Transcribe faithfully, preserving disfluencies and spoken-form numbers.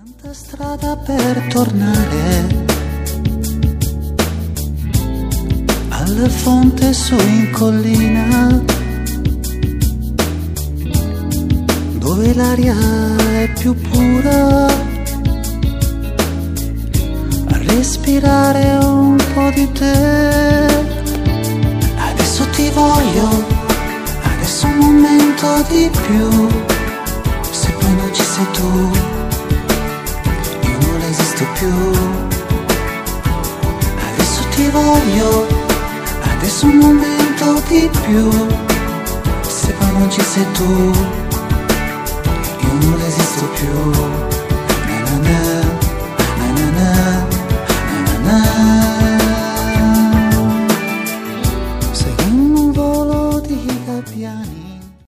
Tanta strada per tornare alla fonte su in collina, dove l'aria è più pura, a respirare un po' di te. Adesso ti voglio, adesso un momento di più. Se poi non ci sei tu, io non esisto più. Adesso ti voglio, adesso un momento di più. Se poi non ci sei tu, io non esisto più. Na na na, na na na, na na na.